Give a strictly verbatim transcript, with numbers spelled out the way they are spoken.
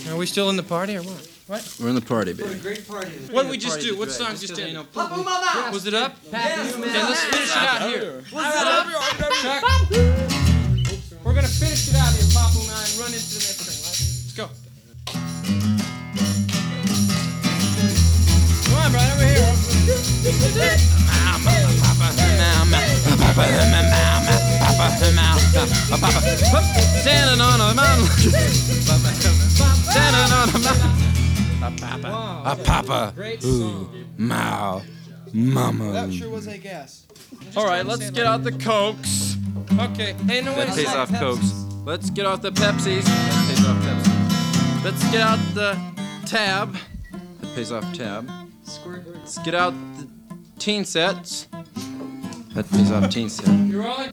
Are we still in the party or what? What? We're in the party, baby. Great party. What did we just do? What song just did? Papa Mama! Was it up? Yes. Okay, let's finish it out here. What's up? Chuck. We're gonna finish it out here, Papa and I, and run into the next thing, right? Let's go. Come on, Brian, over here. Standing on a mountain. Standing on a mountain. Wow, A papa. Great Ooh. song. Mow. Mama. That sure was a guess. All right, let's get out the Cokes. Okay. Hey, no, wait That a pays second. off Cokes. Let's get off the Pepsis. That pays off Pepsi. Let's get out the Tab. That pays off Tab. Let's get out the teen sets. That pays off teen set. You rolling?